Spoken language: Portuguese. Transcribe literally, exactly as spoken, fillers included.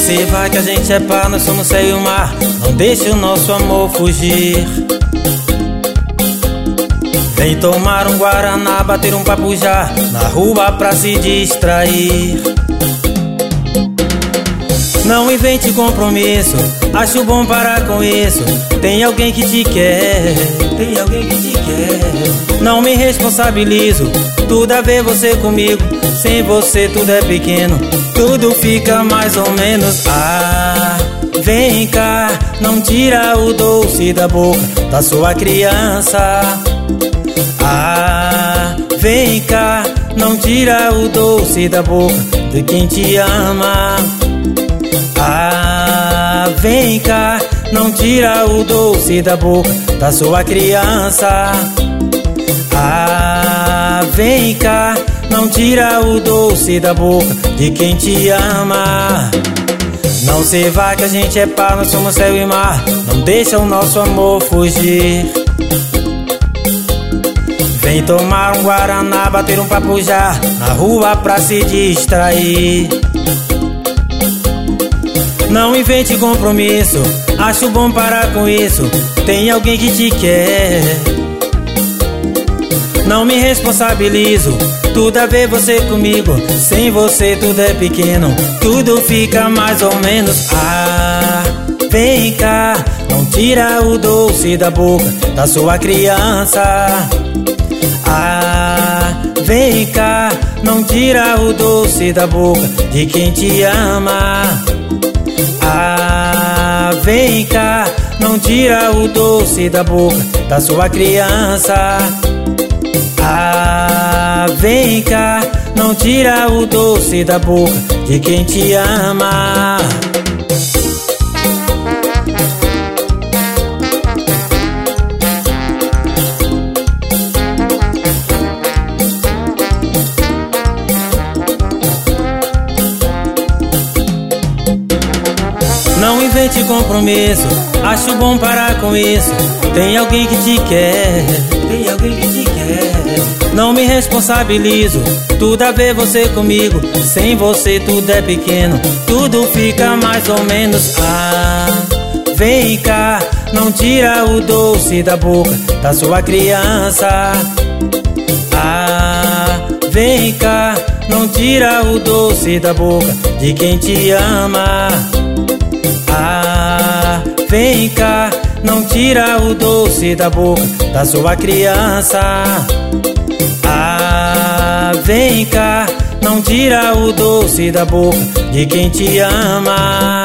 se vai que a gente é par, nós somos céu e o mar. Não deixe o nosso amor fugir. Vem tomar um guaraná, bater um papo já na rua pra se distrair. Não invente compromisso, acho bom parar com isso. Tem alguém que te quer, tem alguém que te quer. Não me responsabilizo, tudo a ver você comigo. Sem você tudo é pequeno, tudo fica mais ou menos. Ah, vem cá, não tira o doce da boca da sua criança. Ah, vem cá, não tira o doce da boca de quem te ama. Ah, vem cá, não tira o doce da boca da sua criança. Ah, vem cá, não tira o doce da boca de quem te ama. Não se vá que a gente é par, nós somos céu e mar. Não deixa o nosso amor fugir. Vem tomar um guaraná, bater um papo já na rua pra se distrair. Não invente compromisso, acho bom parar com isso. Tem alguém que te quer. Não me responsabilizo, tudo a ver você comigo. Sem você tudo é pequeno, tudo fica mais ou menos. Ah, vem cá, não tira o doce da boca da sua criança. Ah, vem cá, não tira o doce da boca de quem te ama. Ah, vem cá, não tira o doce da boca da sua criança. Ah, vem cá, não tira o doce da boca de quem te ama. Não invente compromisso, acho bom parar com isso. Tem alguém que te quer, tem alguém que te quer. Não me responsabilizo, tudo a ver você comigo. Sem você tudo é pequeno, tudo fica mais ou menos. Ah, vem cá, não tira o doce da boca da sua criança. Ah, vem cá, não tira o doce da boca de quem te ama. Ah, vem cá, não tira o doce da boca da sua criança. Ah, vem cá, não tira o doce da boca de quem te ama.